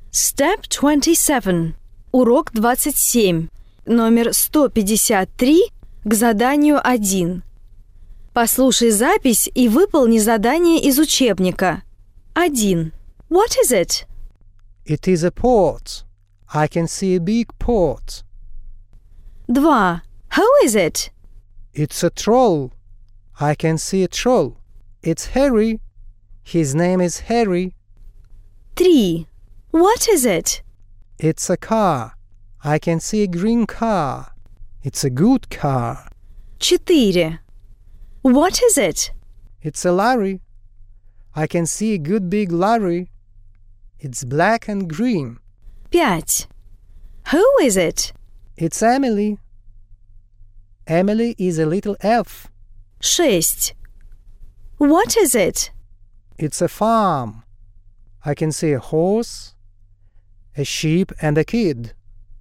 Step 27. Урок 27. Номер 153 к заданию 1. Послушай запись и выполни задание из учебника. 1. What is it? It is a port. I can see a big port. 2. Who is it? It's a troll. I can see a troll. It's Harry. His name is Harry. 3. What is it? It's a car. I can see a green car. It's a good car. 4. What is it? It's a lorry. I can see a good big lorry. It's black and green. 5. Who is it? It's Emily. Emily is a little elf. 6. What is it? It's a farm. I can see a horse, a sheep, and a kid.